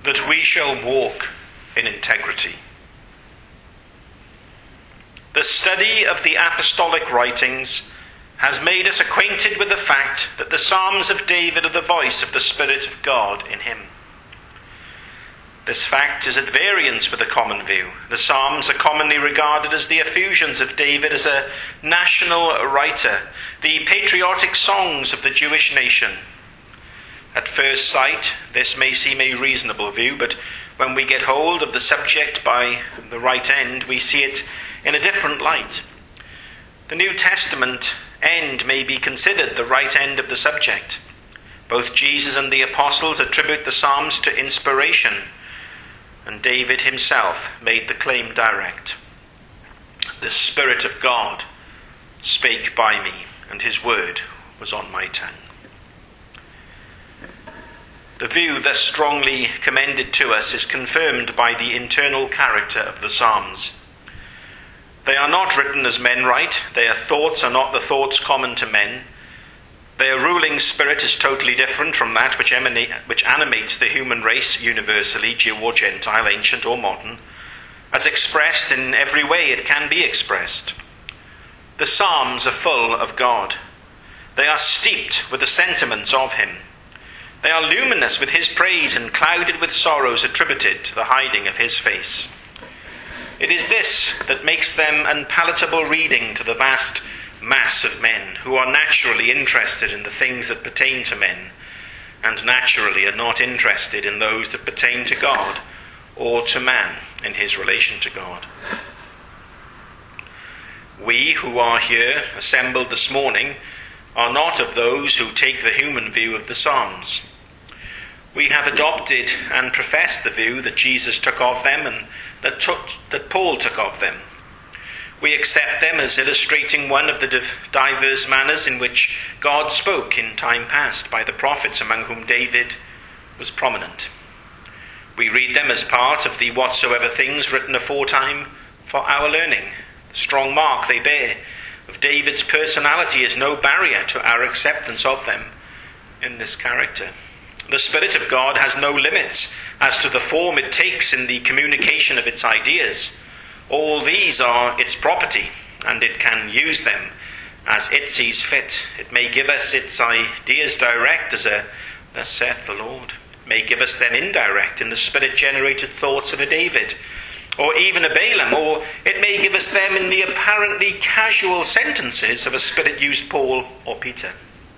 that we shall walk in integrity. The study of the apostolic writings has made us acquainted with the fact that the Psalms of David are the voice of the Spirit of God in him. This fact is at variance with the common view. The Psalms are commonly regarded as the effusions of David as a national writer, the patriotic songs of the Jewish nation. At first sight, this may seem a reasonable view, but when we get hold of the subject by the right end, we see it in a different light. The New Testament end may be considered the right end of the subject. Both Jesus and the apostles attribute the Psalms to inspiration, and David himself made the claim direct. The Spirit of God spake by me, and his word was on my tongue. The view thus strongly commended to us is confirmed by the internal character of the Psalms. They are not written as men write. Their thoughts are not the thoughts common to men. Their ruling spirit is totally different from that which animates the human race universally, Jew or Gentile, ancient or modern, as expressed in every way it can be expressed. The Psalms are full of God. They are steeped with the sentiments of him. They are luminous with his praise and clouded with sorrows attributed to the hiding of his face. It is this that makes them unpalatable reading to the vast mass of men who are naturally interested in the things that pertain to men, and naturally are not interested in those that pertain to God or to man in his relation to God. We who are here assembled this morning are not of those who take the human view of the Psalms. We have adopted and professed the view that Jesus took of them and that Paul took of them. We accept them as illustrating one of the diverse manners in which God spoke in time past by the prophets, among whom David was prominent. We read them as part of the whatsoever things written aforetime for our learning. The strong mark they bear of David's personality is no barrier to our acceptance of them in this character. The Spirit of God has no limits as to the form it takes in the communication of its ideas. All these are its property, and it can use them as it sees fit. It may give us its ideas direct as a "Thus saith the Lord." It may give us them indirect in the Spirit-generated thoughts of a David, or even a Balaam, or it may give us them in the apparently casual sentences of a Spirit-used Paul or Peter.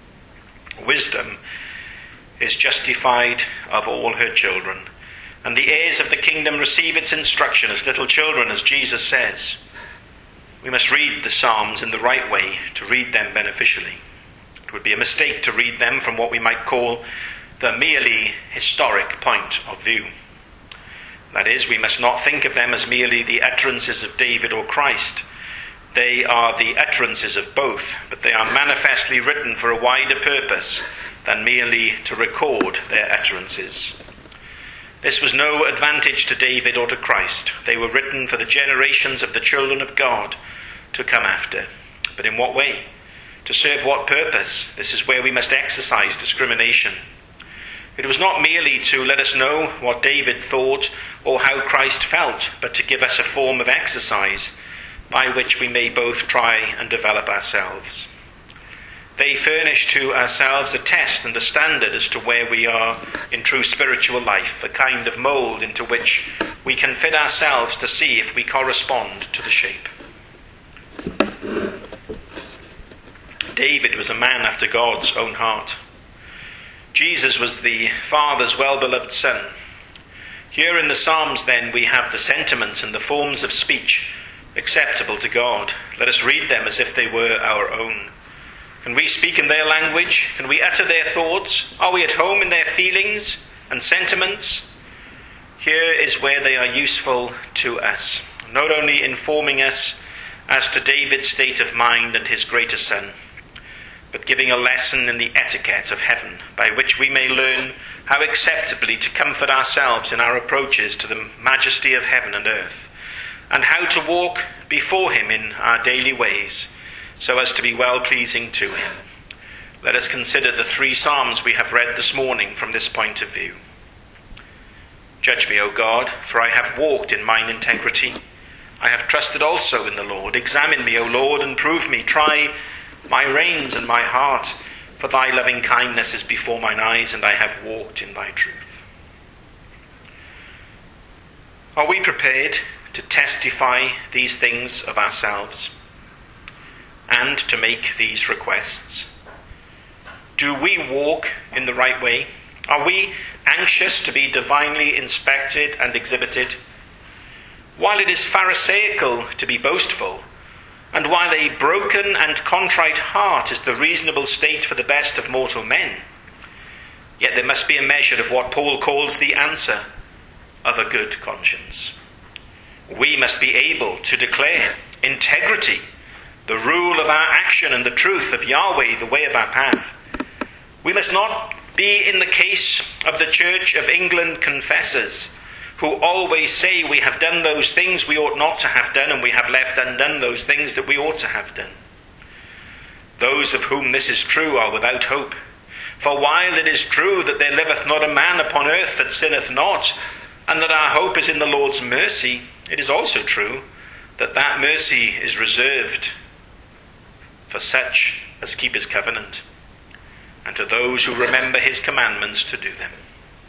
Wisdom is justified of all her children, and the heirs of the kingdom receive its instruction as little children, as Jesus says. We must read the Psalms in the right way to read them beneficially. It would be a mistake to read them from what we might call the merely historic point of view. That is, we must not think of them as merely the utterances of David or Christ. They are the utterances of both, but they are manifestly written for a wider purpose than merely to record their utterances. This was no advantage to David or to Christ. They were written for the generations of the children of God to come after. But in what way? To serve what purpose? This is where we must exercise discrimination. It was not merely to let us know what David thought or how Christ felt, but to give us a form of exercise by which we may both try and develop ourselves. They furnish to ourselves a test and a standard as to where we are in true spiritual life, a kind of mould into which we can fit ourselves to see if we correspond to the shape. David was a man after God's own heart. Jesus was the Father's well-beloved Son. Here in the Psalms, then, we have the sentiments and the forms of speech acceptable to God. Let us read them as if they were our own. Can we speak in their language? Can we utter their thoughts? Are we at home in their feelings and sentiments? Here is where they are useful to us, not only informing us as to David's state of mind and his greater son, but giving a lesson in the etiquette of heaven, by which we may learn how acceptably to comfort ourselves in our approaches to the majesty of heaven and earth, and how to walk before him in our daily ways, so as to be well-pleasing to him. Let us consider the 3 Psalms we have read this morning from this point of view. Judge me, O God, for I have walked in mine integrity. I have trusted also in the Lord. Examine me, O Lord, and prove me. Try my reins and my heart, for thy loving kindness is before mine eyes, and I have walked in thy truth. Are we prepared to testify these things of ourselves and to make these requests? Do we walk in the right way? Are we anxious to be divinely inspected and exhibited? While it is pharisaical to be boastful, and while a broken and contrite heart is the reasonable state for the best of mortal men, yet there must be a measure of what Paul calls the answer of a good conscience. We must be able to declare integrity, the rule of our action, and the truth of Yahweh, the way of our path. We must not be in the case of the Church of England confessors, who always say we have done those things we ought not to have done, and we have left undone those things that we ought to have done. Those of whom this is true are without hope. For while it is true that there liveth not a man upon earth that sinneth not, and that our hope is in the Lord's mercy, it is also true that that mercy is reserved for such as keep his covenant, and to those who remember his commandments to do them.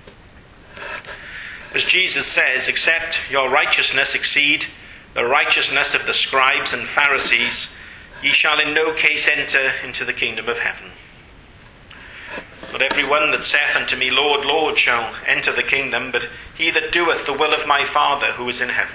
As Jesus says, except your righteousness exceed the righteousness of the scribes and Pharisees, ye shall in no case enter into the kingdom of heaven. Not every one that saith unto me, Lord, Lord, shall enter the kingdom, but he that doeth the will of my Father who is in heaven.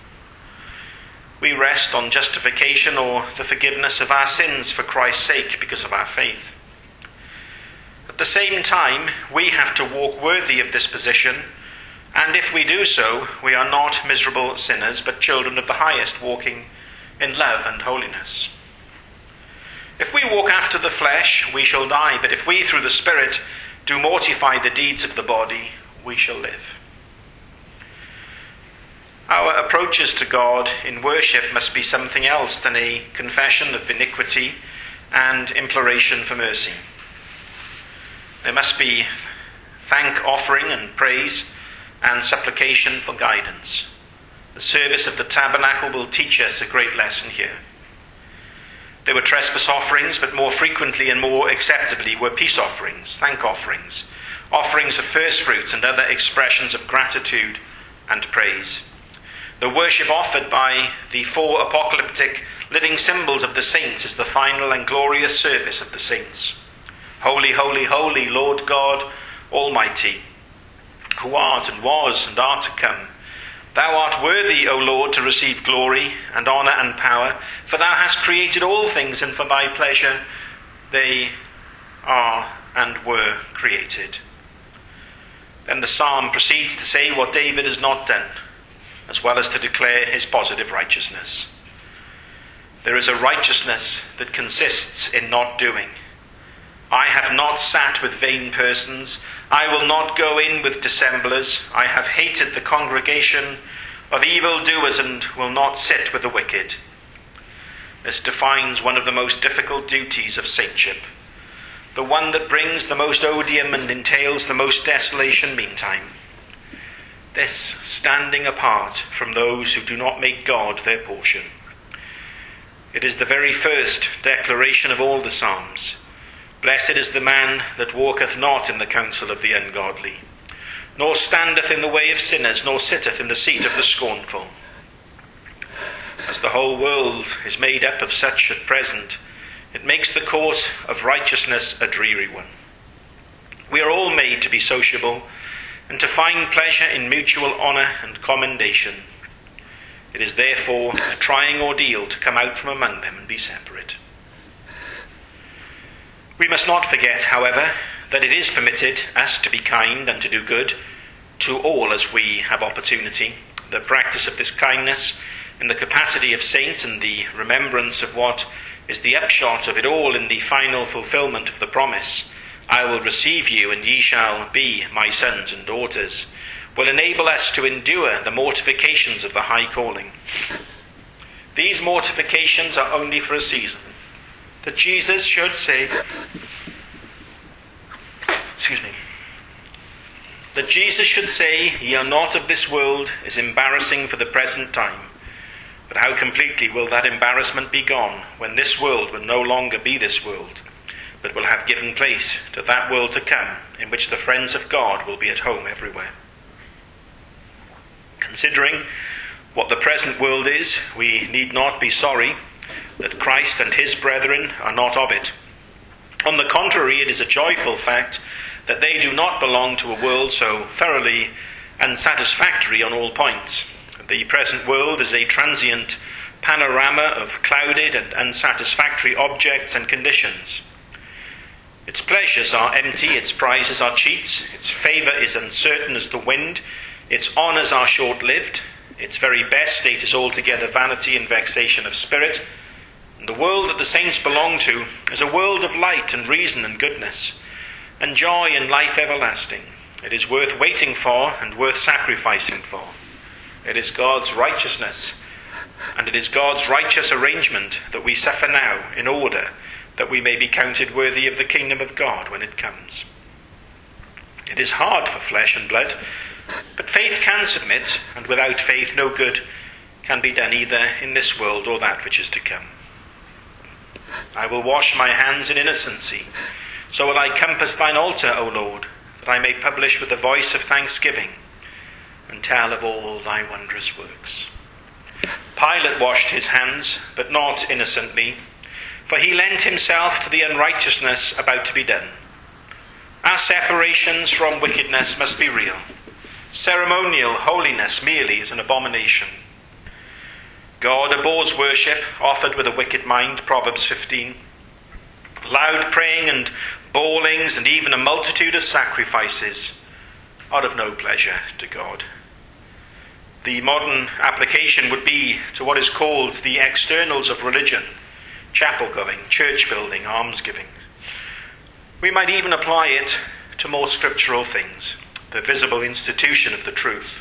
We rest on justification or the forgiveness of our sins for Christ's sake because of our faith. At the same time, we have to walk worthy of this position, and if we do so, we are not miserable sinners, but children of the highest, walking in love and holiness. If we walk after the flesh, we shall die, but if we through the Spirit do mortify the deeds of the body, we shall live. Our approaches to God in worship must be something else than a confession of iniquity and imploration for mercy. There must be thank offering and praise and supplication for guidance. The service of the tabernacle will teach us a great lesson here. There were trespass offerings, but more frequently and more acceptably were peace offerings, thank offerings, offerings of first fruits and other expressions of gratitude and praise. The worship offered by the four apocalyptic living symbols of the saints is the final and glorious service of the saints. Holy, holy, holy, Lord God Almighty, who art and was and art to come. Thou art worthy, O Lord, to receive glory and honour and power, for thou hast created all things, and for thy pleasure they are and were created. Then the psalm proceeds to say what David has not done, as well as to declare his positive righteousness. There is a righteousness that consists in not doing. I have not sat with vain persons. I will not go in with dissemblers. I have hated the congregation of evildoers and will not sit with the wicked. This defines one of the most difficult duties of saintship, the one that brings the most odium and entails the most desolation meantime. This standing apart from those who do not make God their portion. It is the very first declaration of all the Psalms. Blessed is the man that walketh not in the counsel of the ungodly, nor standeth in the way of sinners, nor sitteth in the seat of the scornful. As the whole world is made up of such at present, it makes the course of righteousness a dreary one. We are all made to be sociable, and to find pleasure in mutual honour and commendation. It is therefore a trying ordeal to come out from among them and be separate. We must not forget, however, that it is permitted us to be kind and to do good to all as we have opportunity. The practice of this kindness in the capacity of saints and the remembrance of what is the upshot of it all in the final fulfillment of the promise, I will receive you and ye shall be my sons and daughters, will enable us to endure the mortifications of the high calling. These mortifications are only for a season, that Jesus should say, That Jesus should say, "Ye are not of this world," is embarrassing for the present time. But how completely will that embarrassment be gone when this world will no longer be this world, but will have given place to that world to come, in which the friends of God will be at home everywhere. Considering what the present world is, we need not be sorry that Christ and his brethren are not of it. On the contrary, it is a joyful fact that they do not belong to a world so thoroughly unsatisfactory on all points. The present world is a transient panorama of clouded and unsatisfactory objects and conditions. Its pleasures are empty, its prizes are cheats, its favour is uncertain as the wind, its honours are short-lived, its very best state is altogether vanity and vexation of spirit. And the world that the saints belong to is a world of light and reason and goodness, and joy and life everlasting. It is worth waiting for and worth sacrificing for. It is God's righteousness, and it is God's righteous arrangement that we suffer now in order that we may be counted worthy of the kingdom of God when it comes. It is hard for flesh and blood, but faith can submit, and without faith no good can be done either in this world or that which is to come. I will wash my hands in innocency, so will I compass thine altar, O Lord, that I may publish with the voice of thanksgiving, and tell of all thy wondrous works. Pilate washed his hands, but not innocently, for he lent himself to the unrighteousness about to be done. Our separations from wickedness must be real. Ceremonial holiness merely is an abomination. God abhors worship offered with a wicked mind, Proverbs 15. Loud praying and bawlings and even a multitude of sacrifices are of no pleasure to God. The modern application would be to what is called the externals of religion: chapel going, church building, almsgiving. We might even apply it to more scriptural things, the visible institution of the truth.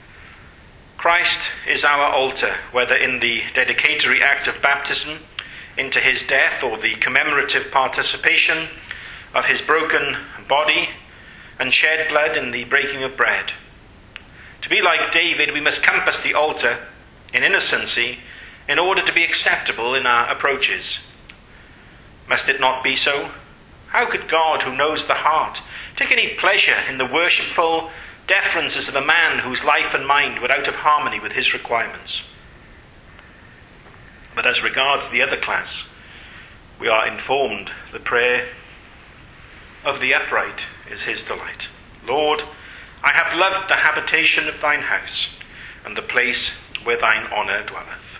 Christ is our altar, whether in the dedicatory act of baptism into his death or the commemorative participation of his broken body and shed blood in the breaking of bread. To be like David, we must compass the altar in innocency in order to be acceptable in our approaches. Must it not be so? How could God, who knows the heart, take any pleasure in the worshipful deferences of a man whose life and mind were out of harmony with his requirements? But as regards the other class, we are informed the prayer of the upright is his delight. Lord, I have loved the habitation of thine house, and the place where thine honour dwelleth.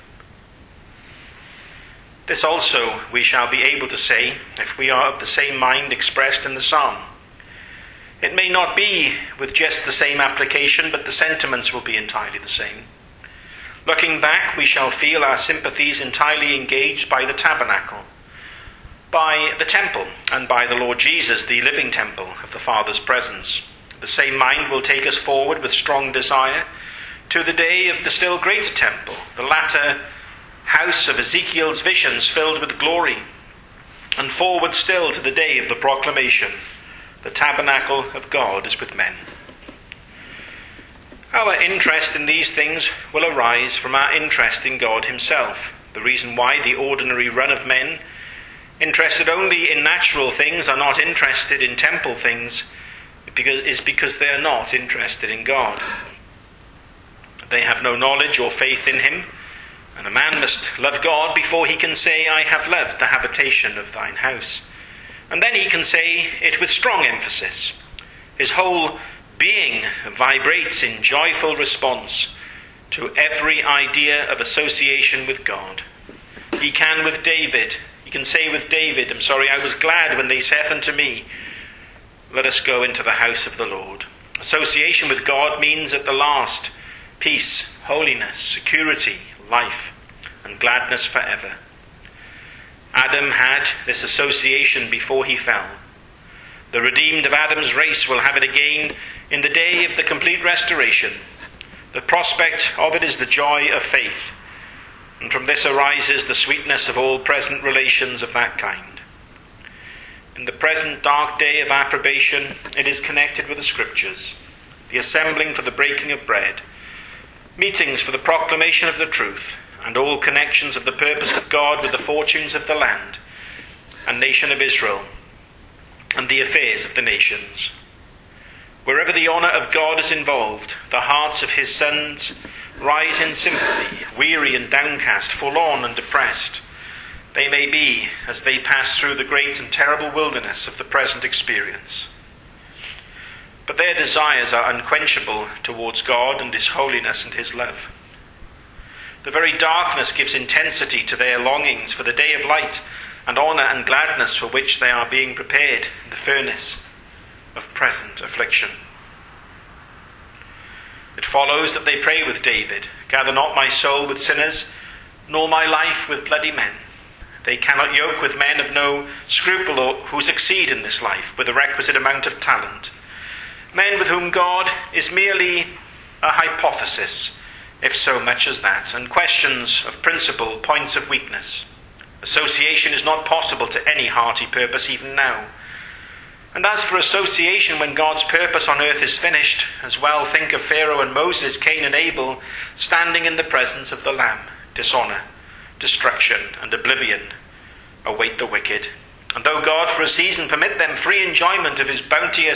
This also we shall be able to say if we are of the same mind expressed in the psalm. It may not be with just the same application, but the sentiments will be entirely the same. Looking back, we shall feel our sympathies entirely engaged by the tabernacle, by the temple, and by the Lord Jesus, the living temple of the Father's presence. The same mind will take us forward with strong desire to the day of the still greater temple, the latter house of Ezekiel's visions filled with glory, and forward still to the day of the proclamation, the tabernacle of God is with men. Our interest in these things will arise from our interest in God himself. The reason why the ordinary run of men, interested only in natural things, are not interested in temple things is because they are not interested in God. They have no knowledge or faith in him, and a man must love God before he can say, I have loved the habitation of thine house. And then he can say it with strong emphasis. His whole being vibrates in joyful response to every idea of association with God. He can say with David, I was glad when they saith unto me, let us go into the house of the Lord. Association with God means at the last peace, holiness, security, life, and gladness forever. Adam had this association before he fell. The redeemed of Adam's race will have it again in the day of the complete restoration. The prospect of it is the joy of faith, and from this arises the sweetness of all present relations of that kind. In the present dark day of approbation, it is connected with the Scriptures. the assembling for the breaking of bread, meetings for the proclamation of the truth, and all connections of the purpose of God with the fortunes of the land and nation of Israel, and the affairs of the nations. Wherever the honour of God is involved, the hearts of his sons rise in sympathy, weary and downcast, forlorn and depressed. They may be as they pass through the great and terrible wilderness of the present experience. But their desires are unquenchable towards God and his holiness and his love. The very darkness gives intensity to their longings for the day of light and honour and gladness for which they are being prepared in the furnace of present affliction. It follows that they pray with David, "Gather not my soul with sinners, nor my life with bloody men." They cannot yoke with men of no scruple or who succeed in this life with the requisite amount of talent. Men with whom God is merely a hypothesis, if so much as that, and questions of principle, points of weakness. Association is not possible to any hearty purpose even now. And as for association when God's purpose on earth is finished, as well think of Pharaoh and Moses, Cain and Abel, standing in the presence of the Lamb. Dishonour, destruction and oblivion await the wicked. And though God for a season permit them free enjoyment of his bounteous